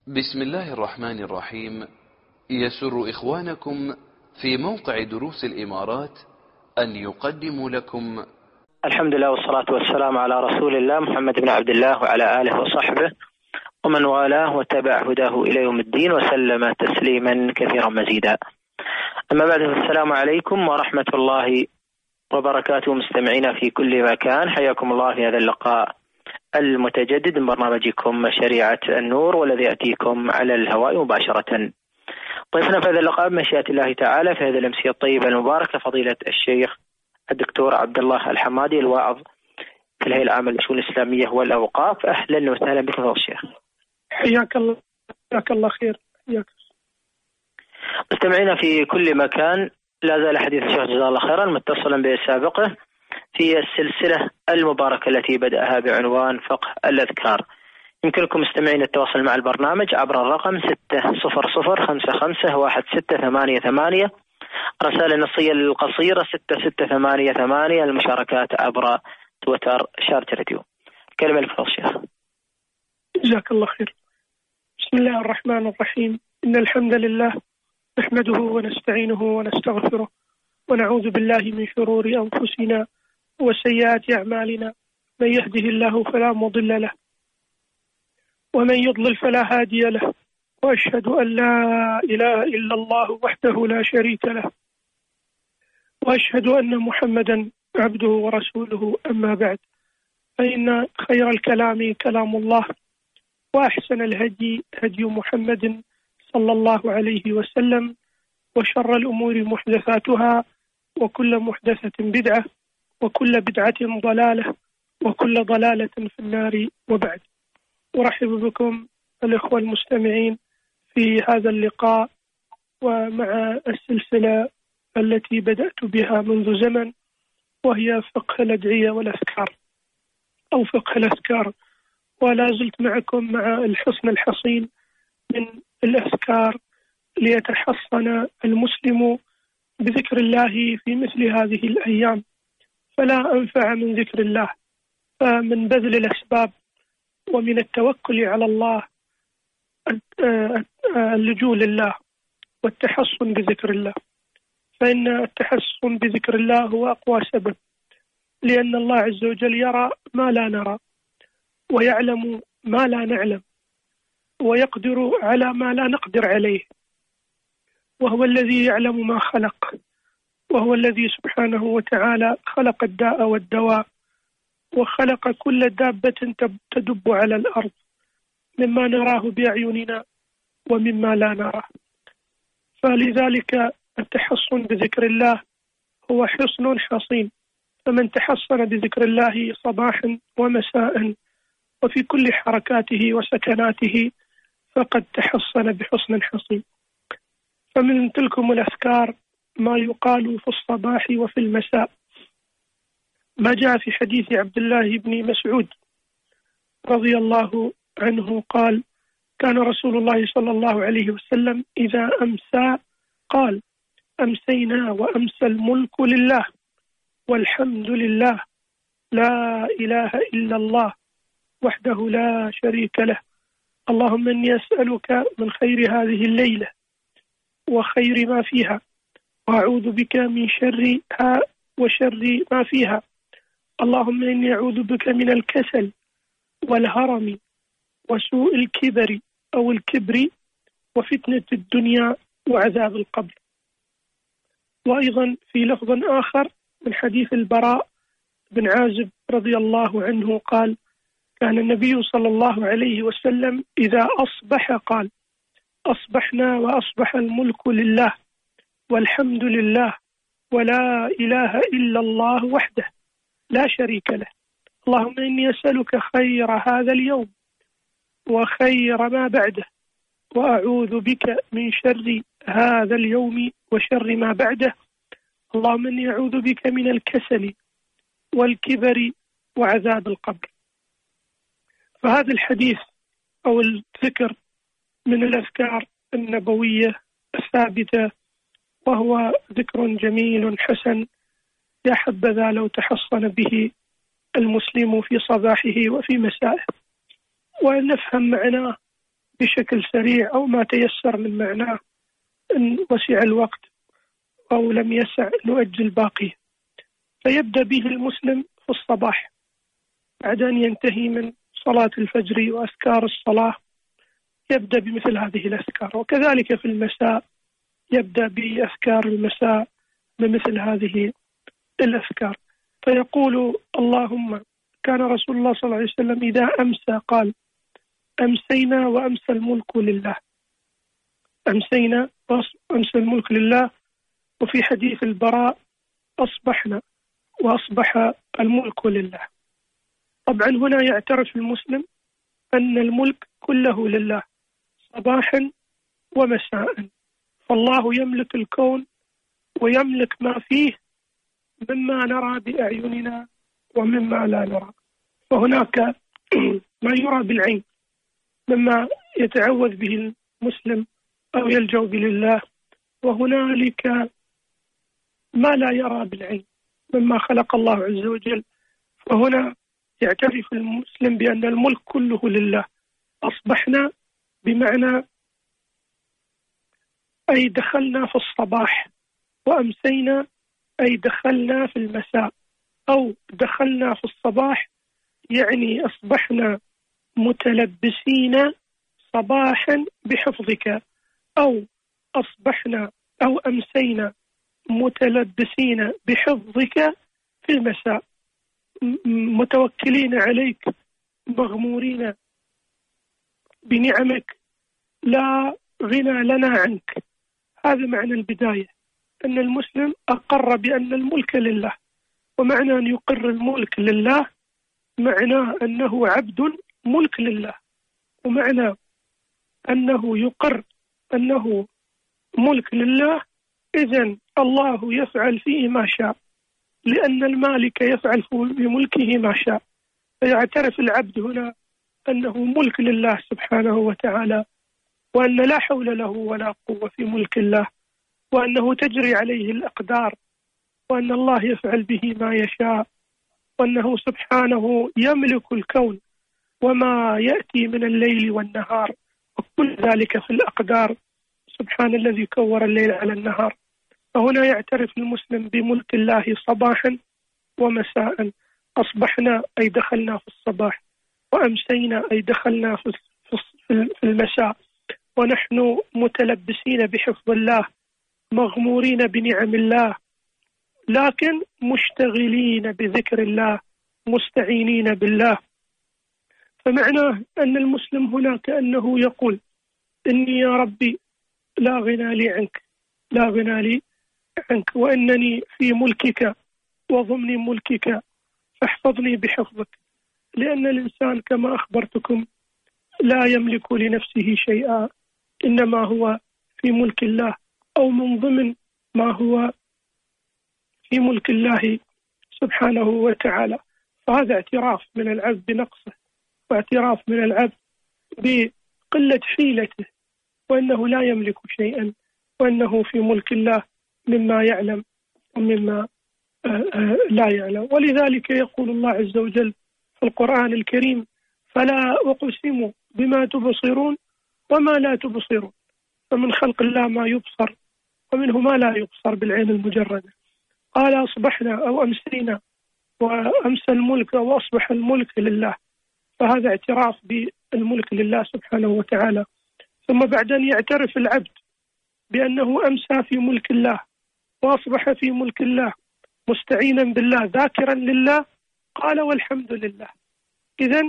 بسم الله الرحمن الرحيم. يسر إخوانكم في موقع دروس الإمارات أن يقدموا لكم الحمد لله والصلاة والسلام على رسول الله محمد بن عبد الله وعلى آله وصحبه ومن والاه وتبع هداه إلى يوم الدين وسلم تسليما كثيرا مزيدا. أما بعد، السلام عليكم ورحمة الله وبركاته. مستمعينا في كل مكان، حياكم الله في هذا اللقاء المتجدد من برنامجكم شريعة النور، والذي يأتيكم على الهواء مباشرة. ضيفنا في هذا اللقاء بمشيئة الله تعالى في هذه الأمسية الطيبة المباركة فضيلة الشيخ الدكتور عبد الله الحمادي، الواعظ في الهيئة العامة للشؤون الإسلامية والأوقاف. أهلا وسهلا بك فضيلة الشيخ. حياك الله، جزاك الله خير. حياك. مستمعينا في كل مكان، لا زال حديث الشيخ جزاه الله خيرا متصلا بالسابقة في السلسلة المباركة التي بدأها بعنوان فقه الأذكار. يمكنكم مستمعين التواصل مع البرنامج عبر الرقم 600551688، رسائل النصية القصيرة 6688، المشاركات عبر تويتر شارة راديو. كلمة لفضل الشيخ. جزاك الله خير. بسم الله الرحمن الرحيم. إن الحمد لله نحمده ونستعينه ونستغفره ونعوذ بالله من شرور أنفسنا وسيئات أعمالنا. من يهده الله فلا مضل له ومن يضلل فلا هادي له، وأشهد أن لا إله إلا الله وحده لا شريك له، وأشهد أن محمدا عبده ورسوله. أما بعد، فإن خير الكلام كلام الله، وأحسن الهدي هدي محمد صلى الله عليه وسلم، وشر الأمور محدثاتها، وكل محدثة بدعة، وكل بدعة ضلالة، وكل ضلالة في النار. وبعد، أرحب بكم الإخوة المستمعين في هذا اللقاء ومع السلسلة التي بدأت بها منذ زمن، وهي فقه الأدعية والأذكار أو فقه الأذكار. ولا زلت معكم مع الحصن الحصين من الأذكار ليتحصن المسلم بذكر الله في مثل هذه الأيام. فلا أنفع من ذكر الله، فمن بذل الأسباب ومن التوكل على الله اللجوء لله والتحصن بذكر الله، فإن التحصن بذكر الله هو أقوى سبب، لأن الله عز وجل يرى ما لا نرى، ويعلم ما لا نعلم، ويقدر على ما لا نقدر عليه، وهو الذي يعلم ما خلق، وهو الذي سبحانه وتعالى خلق الداء والدواء، وخلق كل دابة تدب على الأرض مما نراه بأعيننا ومما لا نراه. فلذلك التحصن بذكر الله هو حصن حصين، فمن تحصن بذكر الله صباحا ومساء وفي كل حركاته وسكناته فقد تحصن بحصن حصين. فمن تلكم الأذكار ما يقال في الصباح وفي المساء، ما جاء في حديث عبد الله بن مسعود رضي الله عنه قال: كان رسول الله صلى الله عليه وسلم إذا أمسى قال: أمسينا وأمسى الملك لله والحمد لله، لا إله إلا الله وحده لا شريك له، اللهم إني أسألك من خير هذه الليلة وخير ما فيها، وأعوذ بك من شرها وشر ما فيها، اللهم إني أعوذ بك من الكسل والهرم وسوء الكبر أو الكبر وفتنة الدنيا وعذاب القبر. وأيضا في لفظ آخر من حديث البراء بن عازب رضي الله عنه قال: كان النبي صلى الله عليه وسلم إذا أصبح قال: أصبحنا وأصبح الملك لله والحمد لله ولا إله إلا الله وحده لا شريك له، اللهم إني أسألك خير هذا اليوم وخير ما بعده، وأعوذ بك من شر هذا اليوم وشر ما بعده، اللهم إني أعوذ بك من الكسل والكبر وعذاب القبر. فهذا الحديث أو الذكر من الأذكار النبوية الثابتة، وهو ذكر جميل حسن، يا حبذا لو تحصن به المسلم في صباحه وفي مسائه. ونفهم معناه بشكل سريع أو ما تيسر من معناه إن وسع الوقت أو لم يسع نؤجل باقي. فيبدأ به المسلم في الصباح بعد أن ينتهي من صلاة الفجر وأذكار الصلاة، يبدأ بمثل هذه الأذكار. وكذلك في المساء يبدأ بأذكار المساء بمثل هذه الأذكار. فيقول اللهم، كان رسول الله صلى الله عليه وسلم إذا أمسى قال أمسينا وأمسى الملك لله، أمسينا وأمسى الملك لله. وفي حديث البراء أصبحنا وأصبح الملك لله. طبعا هنا يعترف المسلم أن الملك كله لله صباحا ومساء، فالله يملك الكون ويملك ما فيه مما نرى بأعيننا ومما لا نرى. فهناك ما يرى بالعين مما يتعوذ به المسلم أو يلجأ به لله، وهنالك ما لا يرى بالعين مما خلق الله عز وجل. فهنا يعترف المسلم بأن الملك كله لله. أصبحنا بمعنى أي دخلنا في الصباح، وأمسينا أي دخلنا في المساء، أو دخلنا في الصباح يعني أصبحنا متلبسين صباحا بحفظك، أو أصبحنا أو أمسينا متلبسين بحفظك في المساء، متوكلين عليك مغمورين بنعمك لا غنى لنا عنك. هذا معنى البداية، أن المسلم أقر بأن الملك لله. ومعنى أن يقر الملك لله معناه أنه عبد ملك لله، ومعنى أنه يقر أنه ملك لله إذن الله يفعل فيه ما شاء، لأن المالك يفعل في ملكه ما شاء. فيعترف العبد هنا أنه ملك لله سبحانه وتعالى، وأن لا حول له ولا قوة في ملك الله، وأنه تجري عليه الأقدار، وأن الله يفعل به ما يشاء، وأنه سبحانه يملك الكون وما يأتي من الليل والنهار، وكل ذلك في الأقدار. سبحان الذي كور الليل على النهار. فهنا يعترف المسلم بملك الله صباحا ومساء. أصبحنا أي دخلنا في الصباح، وأمسينا أي دخلنا في المساء، ونحن متلبسين بحفظ الله، مغمورين بنعم الله، لكن مشتغلين بذكر الله، مستعينين بالله. فمعناه أن المسلم هنا كأنه يقول إني يا ربي لا غنى لي عنك، لا غنى لي عنك، وأنني في ملكك وضمن ملكك، فاحفظني بحفظك. لأن الإنسان كما أخبرتكم لا يملك لنفسه شيئا، إنما هو في ملك الله، أو من ضمن ما هو في ملك الله سبحانه وتعالى. فهذا اعتراف من العبد بنقصه، واعتراف من العبد بقلة حيلته، وأنه لا يملك شيئا، وأنه في ملك الله مما يعلم ومما لا يعلم. ولذلك يقول الله عز وجل في القرآن الكريم: فلا أقسم بما تبصرون وما لا تبصرون. فمن خلق الله ما يبصر، ومنه ما لا يبصر بالعين المجردة. قال أصبحنا أو أمسينا وأمسى الملك وأصبح الملك لله. فهذا اعتراف بالملك لله سبحانه وتعالى. ثم بعد أن يعترف العبد بأنه أمسى في ملك الله وأصبح في ملك الله مستعينا بالله ذاكرا لله، قال والحمد لله. إذن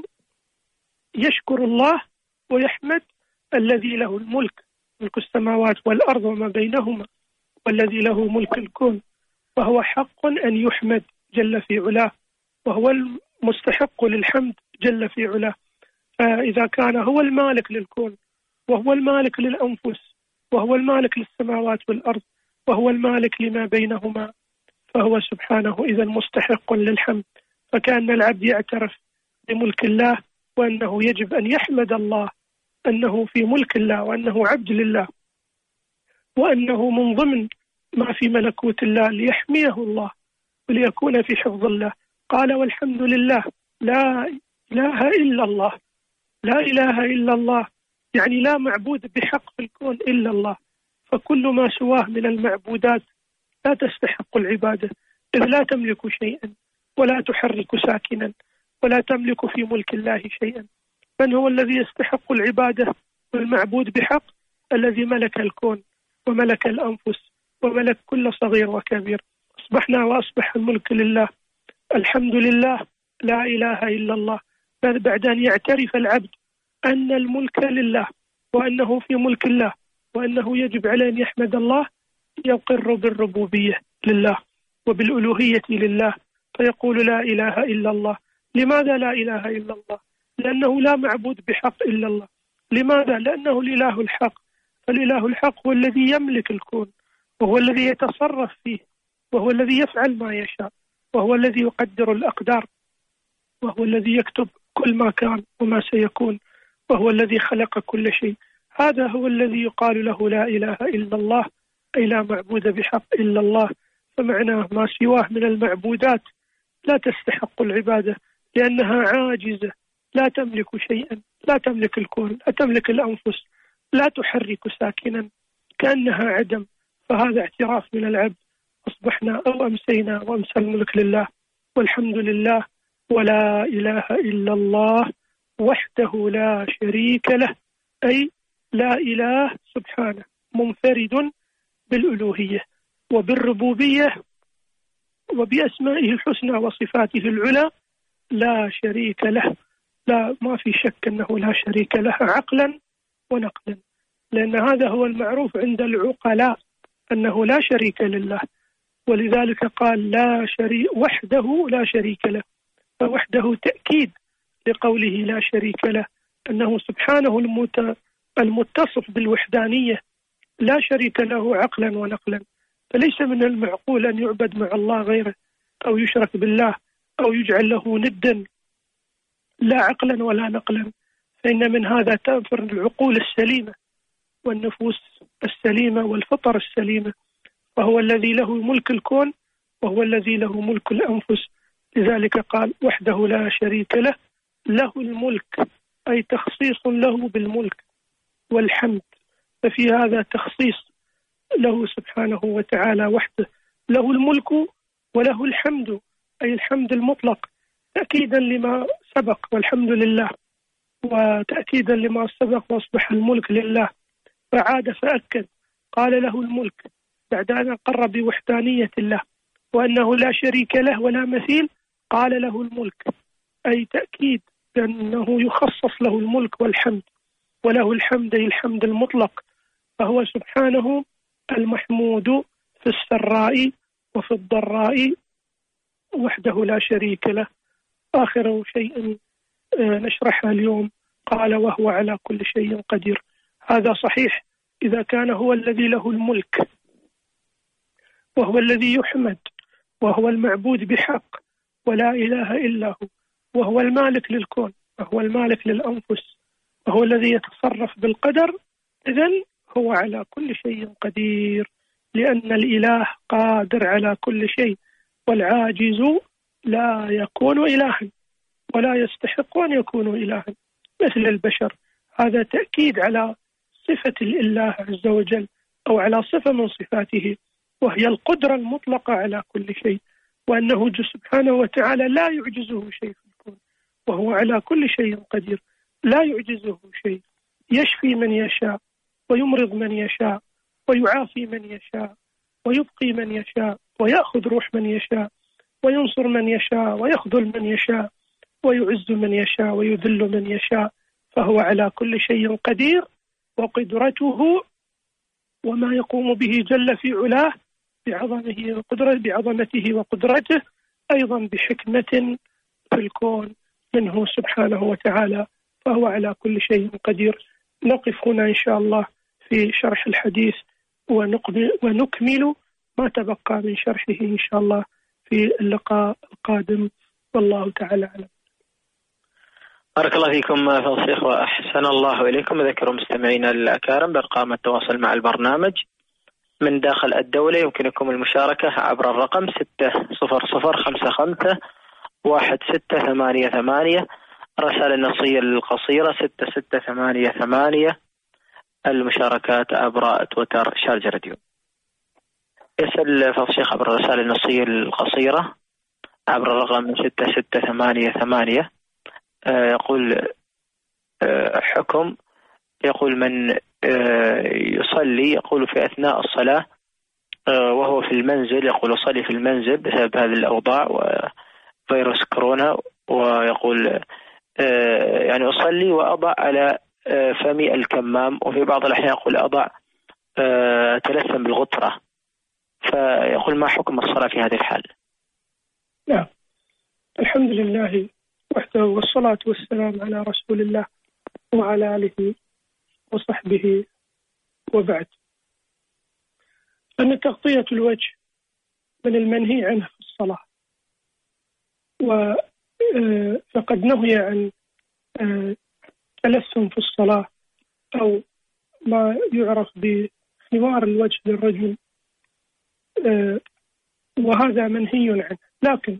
يشكر الله ويحمد الذي له الملك، ملك السماوات والأرض وما بينهما، والذي له ملك الكون، فهو حق أن يحمد جل في علاه، وهو المستحق للحمد جل في علاه. فإذا كان هو المالك للكون، وهو المالك للأنفس، وهو المالك للسماوات والأرض، وهو المالك لما بينهما، فهو سبحانه إذا مستحق للحمد. فكان العبد يعترف بملك الله، وأنه يجب أن يحمد الله أنه في ملك الله، وأنه عبد لله، وأنه من ضمن ما في ملكوت الله ليحميه الله وليكون في حفظ الله. قال والحمد لله، لا إله إلا الله، لا إله إلا الله يعني لا معبود بحق في الكون إلا الله، فكل ما سواه من المعبودات لا تستحق العبادة، إذ لا تملك شيئا ولا تحرك ساكنا ولا تملك في ملك الله شيئا. من هو الذي يستحق العبادة والمعبود بحق؟ الذي ملك الكون وملك الأنفس وملك كل صغير وكبير. أصبحنا وأصبح الملك لله، الحمد لله، لا إله إلا الله. بعد أن يعترف العبد أن الملك لله وأنه في ملك الله وأنه يجب عليه أن يحمد الله، يقر بالربوبية لله وبالألوهية لله، فيقول لا إله إلا الله. لماذا لا إله إلا الله؟ لأنه لا معبود بحق إلا الله. لماذا؟ لأنه الإله الحق، فالإله الحق هو الذي يملك الكون، وهو الذي يتصرف فيه، وهو الذي يفعل ما يشاء، وهو الذي يقدر الأقدار، وهو الذي يكتب كل ما كان وما سيكون، وهو الذي خلق كل شيء. هذا هو الذي يقال له لا إله إلا الله، أي لا معبود بحق إلا الله. فمعناه ما سواه من المعبودات لا تستحق العبادة، لأنها عاجزة، لا تملك شيئا، لا تملك الكون، لا تملك الأنفس، لا تحرك ساكنا، كأنها عدم. فهذا اعتراف من العبد. أصبحنا أو أمسينا وأمسى الملك لله، والحمد لله، ولا إله إلا الله وحده لا شريك له، أي لا إله سبحانه منفرد بالألوهية وبالربوبية وبأسمائه الحسنى وصفاته العلى، لا شريك له. لا، ما في شك أنه لا شريك له عقلا ونقلا، لأن هذا هو المعروف عند العقلاء أنه لا شريك لله، ولذلك قال لا شريك وحده لا شريك له. فوحده تأكيد لقوله لا شريك له، أنه سبحانه المتصف بالوحدانية لا شريك له عقلا ونقلا. فليس من المعقول أن يعبد مع الله غيره أو يشرك بالله أو يجعل له ندا، لا عقلا ولا نقلا. فإن من هذا تنفر العقول السليمة والنفوس السليمة والفطر السليمة، وهو الذي له ملك الكون وهو الذي له ملك الأنفس. لذلك قال وحده لا شريك له، له الملك، أي تخصيص له بالملك والحمد. ففي هذا تخصيص له سبحانه وتعالى وحده، له الملك وله الحمد، أي الحمد المطلق، تأكيدا لما سبق والحمد لله، وتأكيدا لما سبق وأصبح الملك لله. فعاد فأكد قال له الملك بعد أن أقر بوحدانية الله وأنه لا شريك له ولا مثيل، قال له الملك، أي تأكيد بأنه يخصص له الملك والحمد، وله الحمد أي الحمد المطلق. فهو سبحانه المحمود في السراء وفي الضراء وحده لا شريك له. آخر شيء نشرحه اليوم قال وهو على كل شيء قدير. هذا صحيح إذا كان هو الذي له الملك وهو الذي يحمد وهو المعبود بحق ولا إله إلا هو، وهو المالك للكون وهو المالك للأنفس وهو الذي يتصرف بالقدر، إذن هو على كل شيء قدير، لأن الإله قادر على كل شيء، والعاجز لا يكون إلها ولا يستحق أن يكون إلها مثل البشر. هذا تأكيد على صفة الإله عز وجل أو على صفة من صفاته، وهي القدرة المطلقة على كل شيء، وأنه سبحانه وتعالى لا يعجزه شيء في الكون، وهو على كل شيء قدير، لا يعجزه شيء، يشفي من يشاء ويمرض من يشاء ويعافي من يشاء ويبقي من يشاء ويأخذ روح من يشاء وينصر من يشاء ويخذل من يشاء ويعز من يشاء ويذل من يشاء. فهو على كل شيء قدير، وقدرته وما يقوم به جل في علاه بعظمته وقدرته أيضا بحكمة في الكون منه سبحانه وتعالى، فهو على كل شيء قدير. نقف هنا إن شاء الله في شرح الحديث ونكمل ما تبقى من شرحه إن شاء الله في اللقاء القادم، والله تعالى أعلم. بارك الله فيكم فضيلة الشيخ وأحسن الله إليكم. ذكروا مستمعينا الأكارم بأرقام التواصل مع البرنامج من داخل الدولة، يمكنكم المشاركة عبر الرقم 600551688، الرسالة النصية القصيرة 6688 المشاركات عبر تويتر شارجة راديو. يسأل فضل الشيخ عبر الرسائل النصية القصيرة عبر الرقم 6688. يقول حكم، يقول من يصلي يقول في أثناء الصلاة وهو في المنزل، يقول يصلي في المنزل بسبب هذه الأوضاع وفيروس كورونا، ويقول يعني أصلي وأضع على فمي الكمام، وفي بعض الأحيان يقول أضع تلثم بالغطرة، فيقول ما حكم الصلاة في هذه الحال؟ نعم، الحمد لله وحده، والصلاة والسلام على رسول الله وعلى آله وصحبه، وبعد. أن تغطية الوجه من المنهي عنه في الصلاة، فقد نهي عن تلثم في الصلاة أو ما يعرف بخمار الوجه للرجل، وهذا منهي عنه. لكن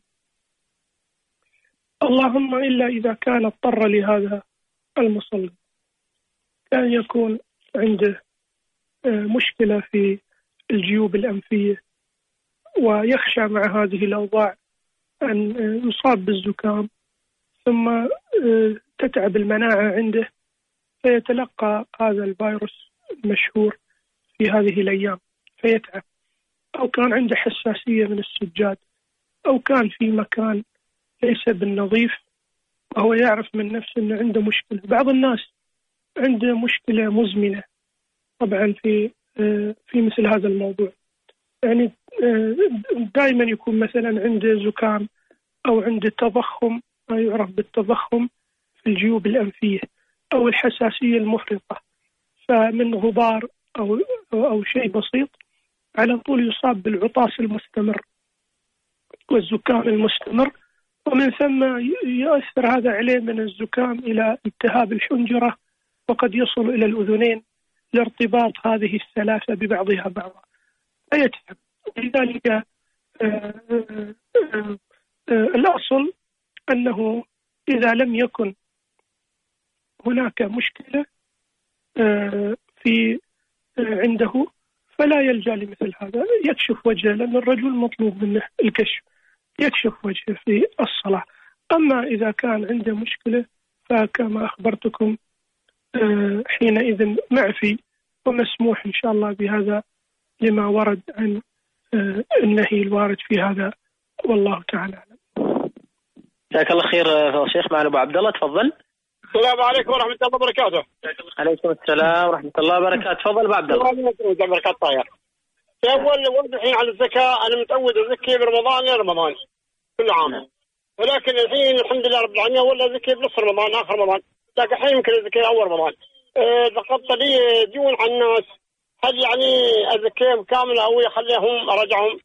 اللهم إلا إذا كان اضطر لهذا المصلي، كان يكون عنده مشكلة في الجيوب الأنفية ويخشى مع هذه الأوضاع أن يصاب بالزكام، ثم تتعب المناعة عنده فيتلقى هذا الفيروس المشهور في هذه الأيام فيتعب، أو كان عنده حساسية من السجاد، أو كان في مكان ليس بالنظيف وهو يعرف من نفسه أنه عنده مشكلة. بعض الناس عنده مشكلة مزمنة طبعا في مثل هذا الموضوع، يعني دائما يكون مثلا عنده زكام أو عنده تضخم، ما يعرف بالتضخم في الجيوب الأنفية، أو الحساسية المفرطة، فمن غبار أو شيء بسيط على طول يصاب بالعطاس المستمر والزكام المستمر، ومن ثم يؤثر هذا عليه من الزكام إلى التهاب الحنجرة، وقد يصل إلى الأذنين لارتباط هذه الثلاثة ببعضها بعضا فيتعب. لذلك الأصل أنه إذا لم يكن هناك مشكلة في عنده فلا يلجأ لمثل هذا، يكشف وجهه، لأن الرجل مطلوب منه الكشف، يكشف وجهه في الصلاة. أما إذا كان عنده مشكلة فكما أخبرتكم حينئذ معفي ومسموح إن شاء الله بهذا لما ورد عن النهي الوارد في هذا، والله تعالى أعلم. جزاك الله خير فضل الشيخ. معنا أبو عبد الله، تفضل. السلام عليكم ورحمة الله وبركاته. عليكم السلام ورحمة الله وبركاته. تفضل أبو عبد الله. بركات طاير. أول الحين على الزكاة، أنا متعود أزكي برمضان لرمضان كل عام، ولكن الحين الحمد لله رب العالمين ولا أزكي بنص رمضان آخر رمضان، لكن الحين يمكن أزكي أول رمضان. ضغطت لي ديون على الناس، هل يعني أزكيهم كاملة أو يخليهم أرجعهم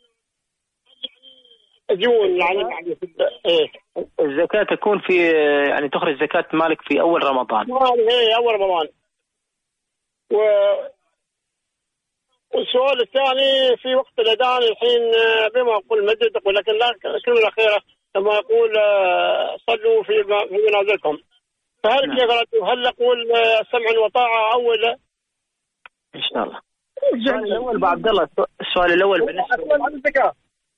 ديون؟ يعني إيه الزكاة تكون في يعني تخرج زكاة مالك في أول رمضان. إيه أول رمضان. والسؤال الثاني في وقت الأذان الحين بما يقول مدد، ولكن لا الكلمة الأخيرة لما يقول صلوا في منازلكم، فهل كيف هل نقول سمع وطاعة أو لا؟ إن شاء الله. السؤال الأول أبو عبد الله، السؤال الأول بالنسبة للزكاة.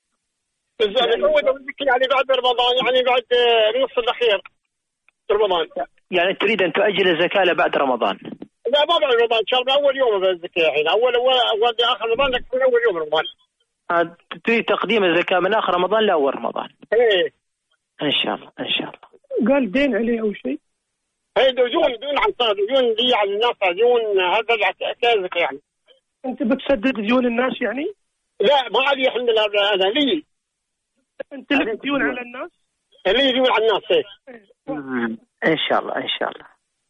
يعني بعد رمضان، يعني بعد النصف الأخير رمضان، يعني تريد أن تؤجل الزكاة لبعد رمضان؟ لا ما بعد رمضان، إن شاء الله أول يوم بالزكاة الحين، أول آخر رمضان لكن أول يوم رمضان. تريد تقديم الزكاة من آخر رمضان لأول رمضان؟ إيه إن شاء الله إن شاء الله. قال دين عليه أو شيء؟ هي ديون عن صار ديون دي على الناس، ديون هذا كذا يعني. أنت بتسدد ديون الناس يعني؟ لا ما علي الحمد لله، أنا لي. أنت لك ديون على الناس؟ لي ديون على الناس. إيه. إن شاء الله إن شاء الله.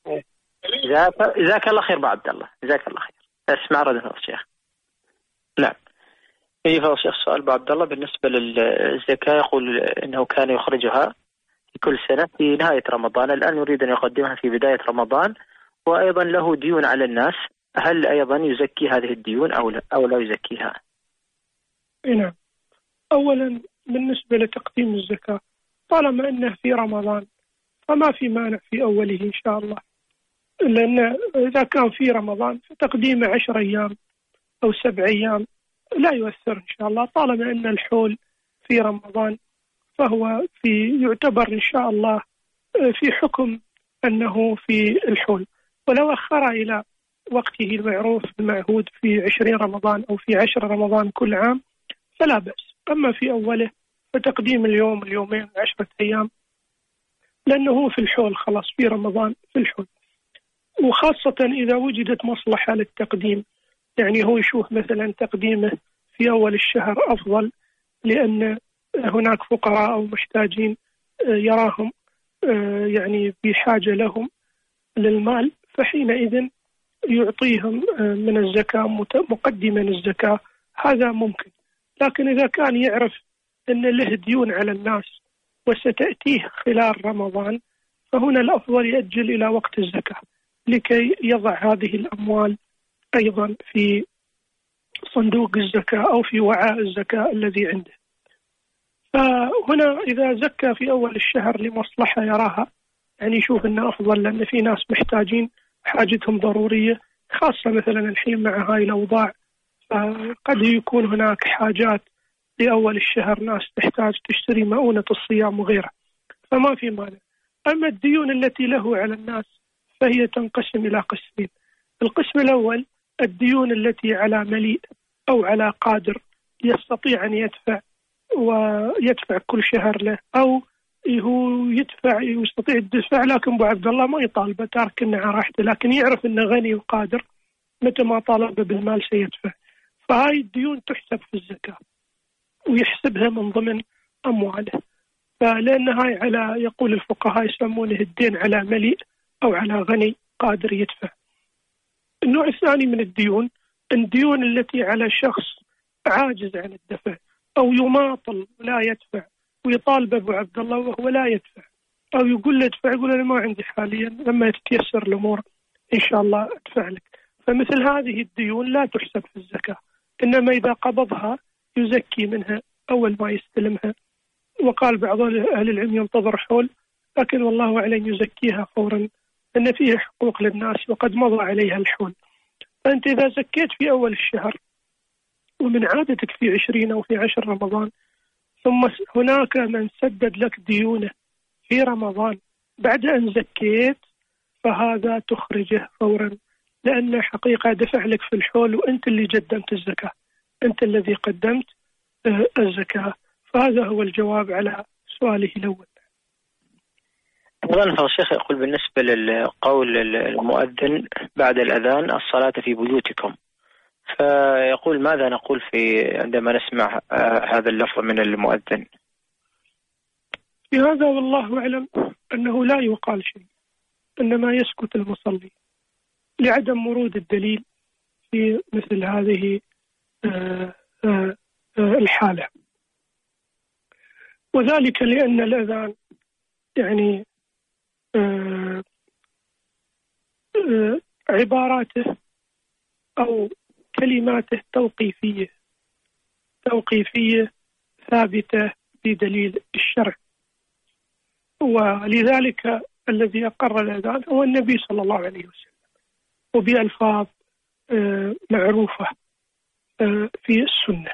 جزاك الله خير أبو عبد الله، جزاك الله خير. اسمع رد فضل الشيخ. نعم. إيه فضل الشيخ، سؤال أبو عبد الله بالنسبة للزكاة، يقول إنه كان يخرجها في كل سنة في نهاية رمضان، الآن يريد أن يقدمها في بداية رمضان، وأيضا له ديون على الناس، هل أيضا يزكي هذه الديون أو لا يزكيها؟ نعم. أولا بالنسبة لتقديم الزكاة، طالما أنه في رمضان فما في مانع في أوله إن شاء الله لأن إذا كان في رمضان فتقديمه 10 أيام أو 7 أيام لا يؤثر إن شاء الله، طالما أن الحول في رمضان فهو يعتبر إن شاء الله في حكم أنه في الحول. ولو أخر إلى وقته المعروف المعهود في 20 رمضان أو في 10 رمضان كل عام فلا بأس. أما في أوله فتقديم اليوم اليومين 10 أيام، لأنه في الحول خلاص في رمضان في الحول. وخاصة إذا وجدت مصلحة للتقديم، يعني هو يشوف مثلا تقديمه في أول الشهر أفضل لأن هناك فقراء أو محتاجين يراهم يعني بحاجة لهم للمال، فحينئذ يعطيهم من الزكاة مقدما الزكاة، هذا ممكن. لكن إذا كان يعرف أن له ديون على الناس وستأتيه خلال رمضان فهنا الأفضل يأجل إلى وقت الزكاة لكي يضع هذه الأموال أيضا في صندوق الزكاة أو في وعاء الزكاة الذي عنده. فهنا إذا زكى في أول الشهر لمصلحة يراها، يعني يشوف أنه أفضل لأن في ناس محتاجين حاجتهم ضرورية، خاصة مثلا الحين مع هاي الأوضاع قد يكون هناك حاجات لأول الشهر، ناس تحتاج تشتري مؤونة الصيام وغيرها، فما في مانع. أما الديون التي له على الناس فهي تنقسم إلى قسمين. القسم الأول الديون التي على مليء أو على قادر يستطيع أن يدفع كل شهر له، أو هو يستطيع الدفع لكن أبو عبد الله ما يطالبه تارك على راحته، لكن يعرف أنه غني وقادر متى ما طالب بالمال سيدفع. فهاي الديون تحسب في الزكاة ويحسبها من ضمن أمواله، فلأن هاي على يقول الفقهاء يسمونه الدين على مليء أو على غني قادر يدفع. النوع الثاني من الديون التي على شخص عاجز عن الدفع أو يماطل لا يدفع ويطالب أبو عبد الله وهو لا يدفع، أو يقول له ادفع يقول أنا ما عندي حاليا، لما تتيسر الأمور إن شاء الله أدفع لك. فمثل هذه الديون لا تحسب في الزكاة، إنما إذا قبضها يزكي منها أول ما يستلمها. وقال بعض أهل العلم ينتظر حول، لكن والله أعلم يزكيها فورا أن فيها حقوق للناس وقد مضى عليها الحول. فأنت إذا زكيت في أول الشهر ومن عادتك في 20 أو في 10 رمضان، ثم هناك من سدد لك ديونه في رمضان بعد أن زكيت، فهذا تخرجه فورا، لأن حقيقة دفع لك في الحول وأنت اللي قدمت الزكاة، أنت الذي قدمت الزكاة. فهذا هو الجواب على سؤاله الأول. أيضا الشيخ يقول بالنسبة للقول المؤذن بعد الأذان الصلاة في بيوتكم، فيقول ماذا نقول عندما نسمع هذا اللفظ من المؤذن؟ في هذا والله أعلم أنه لا يقال شيء، إنما يسكت المصلي لعدم ورود الدليل في مثل هذه الحالة، وذلك لأن الأذان يعني عباراته أو كلماته توقيفية ثابتة بدليل الشرع، ولذلك الذي أقر الأذان هو النبي صلى الله عليه وسلم وبألفاظ معروفة في السنة.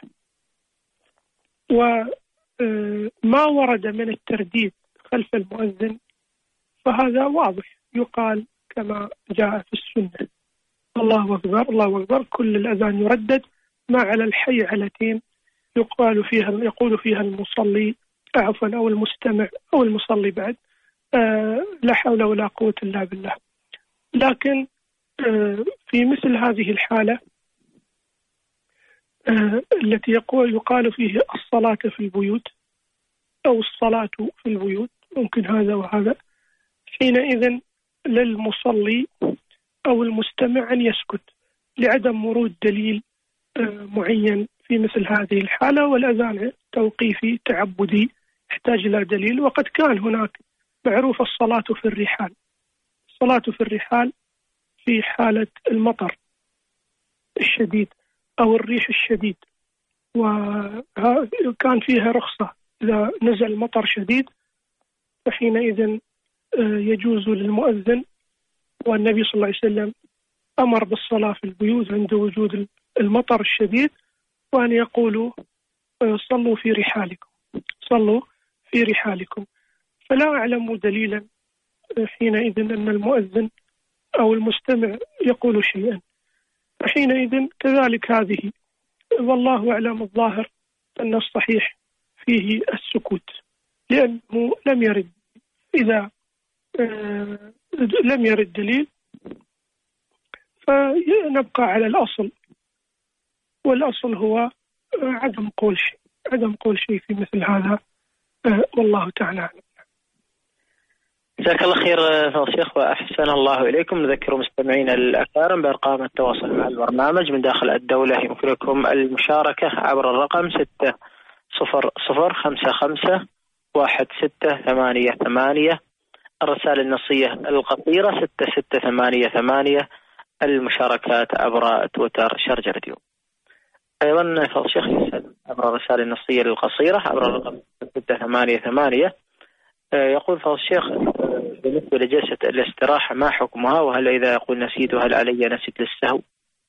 وما ورد من الترديد خلف المؤذن فهذا واضح، يقال كما جاء في السنة الله أكبر الله أكبر، كل الأذان يردد ما على الحيعلتين يقول فيها المصلي عفوا أو المستمع أو المصلي بعد لا حول ولا قوة إلا بالله. لكن في مثل هذه الحالة التي يقال فيه الصلاة في البيوت أو الصلاة في البيوت، ممكن هذا وهذا، حينئذ للمصلي أو المستمع أن يسكت لعدم ورود دليل معين في مثل هذه الحالة. والأذان توقيفي تعبدي يحتاج إلى دليل، وقد كان هناك معروف الصلاة في الرحال، الصلاة في الرحال في حالة المطر الشديد أو الريح الشديد، وكان فيها رخصة إذا نزل مطر شديد، فحينئذ يجوز للمؤذن والنبي صلى الله عليه وسلم أمر بالصلاة في البيوت عند وجود المطر الشديد، وأن يقولوا صلوا في رحالكم، صلوا في رحالكم. فلا أعلم دليلا حينئذ أن المؤذن أو المستمع يقول شيئا، فحينئذ كذلك هذه، والله أعلم، الظاهر أن الصحيح فيه السكوت، لأنه لم يرد. إذا لم يرد دليل فنبقى على الأصل، والأصل هو عدم قول شيء في مثل هذا، والله تعالى أعلم. جزاك الله خير فضل الشيخ وأحسن الله إليكم. نذكر مستمعينا الأكارم بأرقام التواصل مع البرنامج من داخل الدولة. يمكنكم المشاركة عبر الرقم 600551688، الرسائل النصية القصيرة 6688، المشاركات عبر تويتر شرجة راديو. أيضا فضل الشيخ يسأل عبر الرسائل النصية القصيرة عبر الرقم 6688. يقول فضل الشيخ بالنسبة لجلسة الاستراحة ما حكمها؟ وهل إذا يقول نسيت هل علي نسيت للسهو؟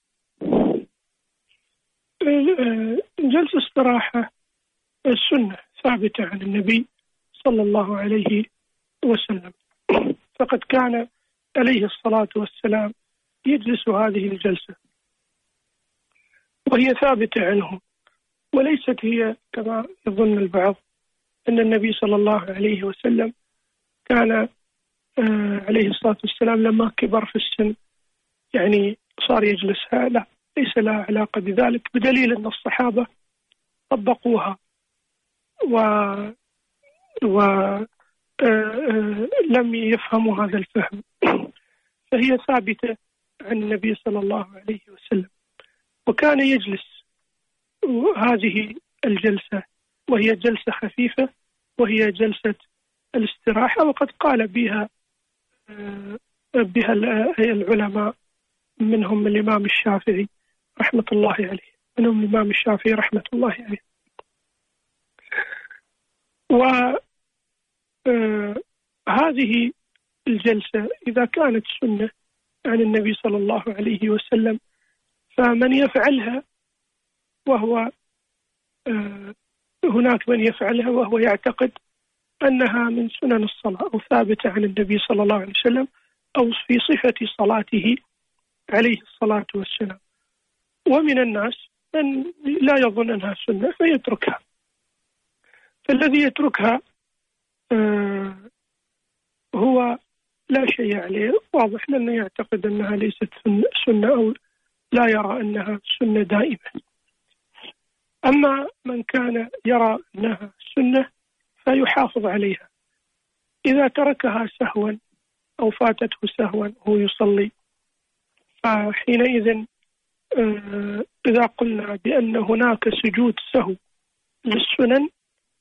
جلسة استراحة السنة ثابتة عن النبي صلى الله عليه وسلم، فقد كان عليه الصلاة والسلام يجلس هذه الجلسة، وهي ثابتة عنه، وليست هي كما يظن البعض أن النبي صلى الله عليه وسلم كان عليه الصلاة والسلام لما كبر في السن يعني صار يجلسها. لا، ليس لها علاقة بذلك، بدليل أن الصحابة طبقوها ولم يفهموا هذا الفهم، فهي ثابتة عن النبي صلى الله عليه وسلم. وكان يجلس هذه الجلسة، وهي جلسة خفيفة، وهي جلسة الاستراحة، وقد قال بها العلماء، منهم الإمام الشافعي رحمة الله عليه، وهذه الجلسة إذا كانت سنة عن النبي صلى الله عليه وسلم، فمن يفعلها وهو هناك من يفعلها وهو يعتقد أنها من سنن الصلاة أو ثابتة عن النبي صلى الله عليه وسلم أو في صفة صلاته عليه الصلاة والسلام. ومن الناس من لا يظن أنها سنة فيتركها، فالذي يتركها هو لا شيء عليه، واضح، لأنه يعتقد أنها ليست سنة أو لا يرى أنها سنة دائمة. أما من كان يرى أنها سنة فيحافظ عليها، إذا تركها سهوا أو فاتته سهوا وهو يصلي، فحينئذ إذا قلنا بأن هناك سجود سهو للسنن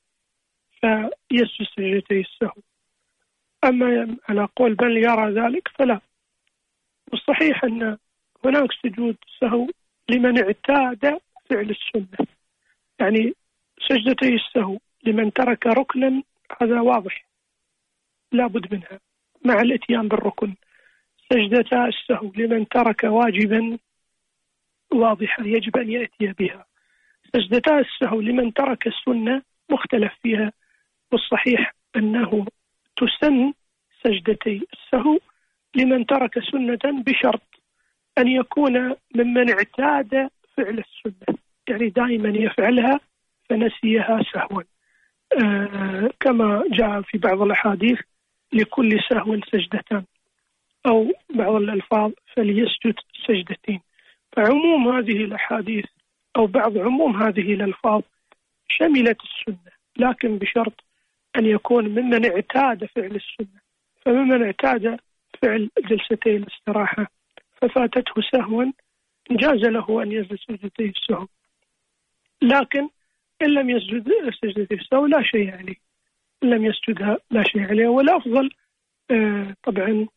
فيسجد سجدتي السهو. أما على قول بل يرى ذلك فلا. والصحيح أن هناك سجود سهو لمن اعتاد فعل السنة، يعني سجدتي السهو لمن ترك ركنا هذا واضح لا بد منها مع الاتيان بالركن. سجدتا السهو لمن ترك واجبا واضحة يجب أن يأتي بها. سجدتا السهو لمن ترك السنة مختلف فيها، والصحيح أنه تسن سجدتي السهو لمن ترك سنة بشرط أن يكون ممن اعتاد فعل السنة، يعني دائما يفعلها فنسيها سهوا، كما جاء في بعض الأحاديث لكل سهو سجدتان، أو بعض الألفاظ فليسجد سجدتين. فعموم هذه الأحاديث أو بعض عموم هذه الألفاظ شملت السنة، لكن بشرط أن يكون ممن اعتاد فعل السنة. فممن اعتاد فعل جلستي الاستراحة ففاتته سهوا جاز له أن يسجد سجدتي السهو، لكن إن لم يسجد سجدتي السهو لا شيء عليه، إن لم يسجدها لا شيء عليه. والأفضل طبعا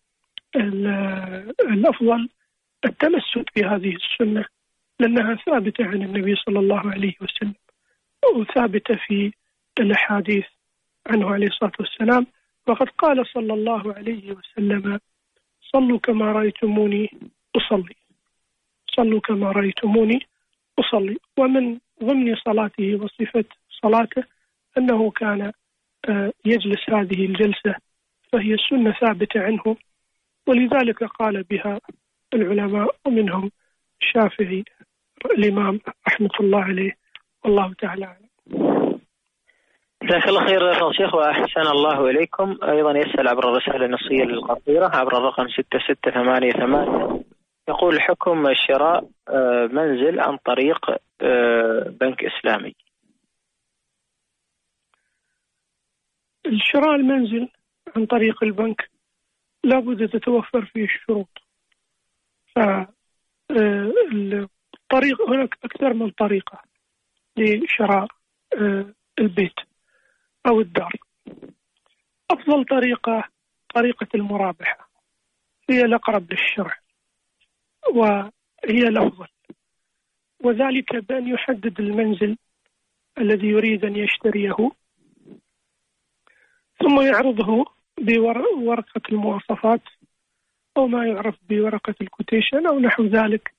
الأفضل التمسك بهذه السنة، لأنها ثابتة عن النبي صلى الله عليه وسلم وثابتة في الأحاديث عنه عليه الصلاة والسلام. وقد قال صلى الله عليه وسلم: صلوا كما رأيتموني أصلي، صلوا كما رأيتموني أصلي. ومن ضمن صلاته وصفة صلاته أنه كان يجلس هذه الجلسة، فهي سنة ثابتة عنه، ولذلك قال بها العلماء ومنهم الشافعي الإمام رحمة الله عليه، والله تعالى أعلم. جزاك الله خير يا شيخ وأحسن الله إليكم. أيضا يسأل عبر الرسالة النصية القصيرة عبر الرقم 6688، يقول حكم شراء منزل عن طريق بنك إسلامي. الشراء المنزل عن طريق البنك لابد تتوفر فيه الشروط. فالطريق هناك أكثر من طريقة لشراء البيت أو الدار. أفضل طريقة المرابحة، هي الأقرب للشرع وهي الأفضل، وذلك بأن يحدد المنزل الذي يريد أن يشتريه، ثم يعرضه بورقة المواصفات أو ما يعرف بورقة الكوتيشن أو نحو ذلك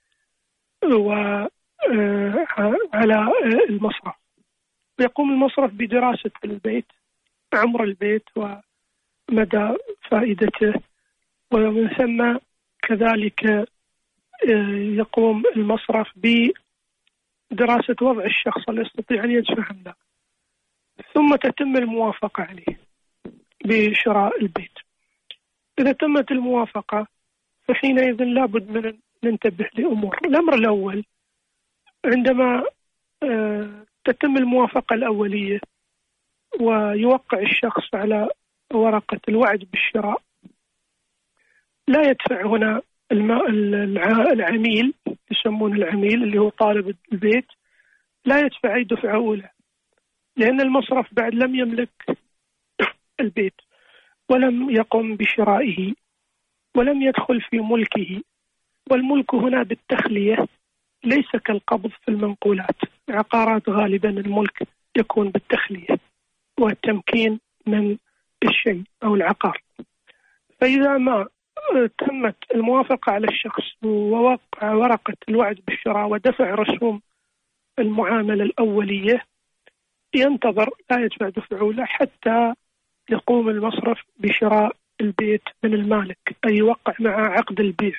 على المصرف. ويقوم المصرف بدراسة البيت، عمر البيت ومدى فائدته، ومن ثم كذلك يقوم المصرف بدراسة وضع الشخص اللي يستطيع أن يدفع عنه، ثم تتم الموافقة عليه بشراء البيت. إذا تمت الموافقة فحينئذ لابد من ننتبه لأمور. الأمر الأول، عندما تتم الموافقة الأولية ويوقع الشخص على ورقة الوعد بالشراء، لا يدفع هنا العميل، يسمون العميل اللي هو طالب البيت، لا يدفع أي دفعة أولى، لأن المصرف بعد لم يملك البيت ولم يقم بشرائه ولم يدخل في ملكه. والملك هنا بالتخلية، ليس كالقبض في المنقولات. عقارات غالبا الملك يكون بالتخلية والتمكين من الشيء أو العقار. فإذا ما تمت الموافقة على الشخص ووقع ورقة الوعد بالشراء ودفع رسوم المعاملة الأولية، ينتظر، لا يدفع دفع أولى حتى يقوم المصرف بشراء البيت من المالك، أي يوقع معه عقد البيع.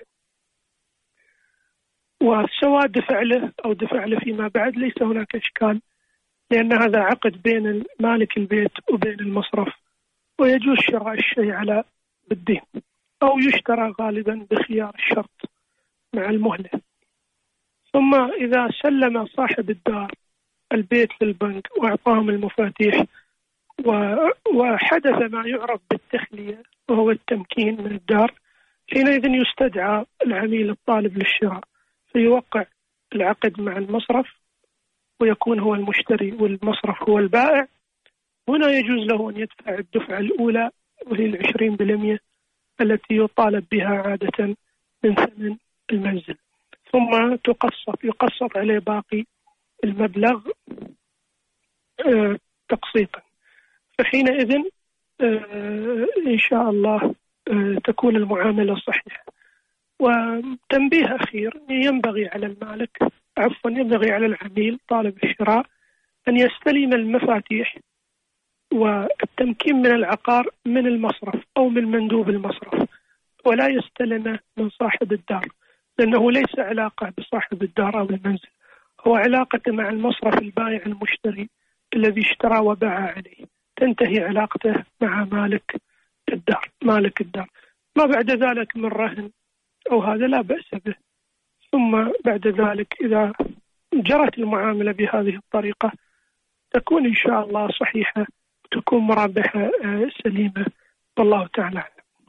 وسواء دفع له أو دفع له فيما بعد ليس هناك إشكال، لأن هذا عقد بين مالك البيت وبين المصرف، ويجوز شراء الشيء على بالدين، أو يشترى غالبا بخيار الشرط مع المهلة. ثم إذا سلم صاحب الدار البيت للبنك وأعطاهم المفاتيح وحدث ما يعرف بالتخلية وهو التمكين من الدار، حينئذ يستدعى العميل الطالب للشراء فيوقع العقد مع المصرف، ويكون هو المشتري والمصرف هو البائع. هنا يجوز له أن يدفع الدفعة الأولى وهي 20% التي يطالب بها عادة من ثمن المنزل، ثم يقسط عليه باقي المبلغ تقسيطا. فحينئذ إن شاء الله تكون المعاملة صحيحة. وتنبيه أخير، ينبغي على المالك، ينبغي على العميل طالب الشراء أن يستلم المفاتيح والتمكين من العقار من المصرف أو من مندوب المصرف، ولا يستلمه من صاحب الدار، لأنه ليس علاقة بصاحب الدار أو المنزل، هو علاقة مع المصرف البائع المشتري الذي اشترى وباع عليه، تنتهي علاقته مع مالك الدار. ما بعد ذلك من رهن أو هذا لا بأس به. ثم بعد ذلك إذا جرت المعاملة بهذه الطريقة تكون إن شاء الله صحيحة، تكون مرابحة سليمة، والله تعالى.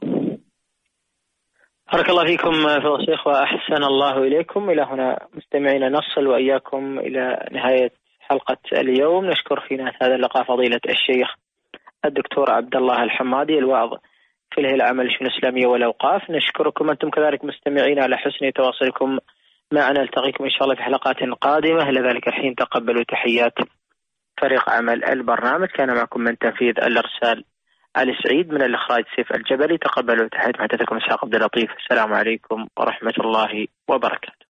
بارك الله فيكم فضيلة الشيخ وأحسن الله إليكم. إلى هنا مستمعينا نصل وإياكم إلى نهاية حلقة اليوم. نشكر في نهاية هذا اللقاء فضيلة الشيخ الدكتور عبد الله الحمادي، الواعظ في الهيئة العامة للشؤون الإسلامية والأوقاف. نشكركم أنتم كذلك مستمعين على حسن تواصلكم معنا. نلتقيكم إن شاء الله في حلقات قادمة. إلى ذلك الحين تقبلوا تحيات فريق عمل البرنامج. كان معكم من تنفيذ الإرسال علي سعيد من الإخراج سيف الجبلي. تقبلوا تحية محدثكم إسحاق عبد اللطيف. السلام عليكم ورحمة الله وبركاته.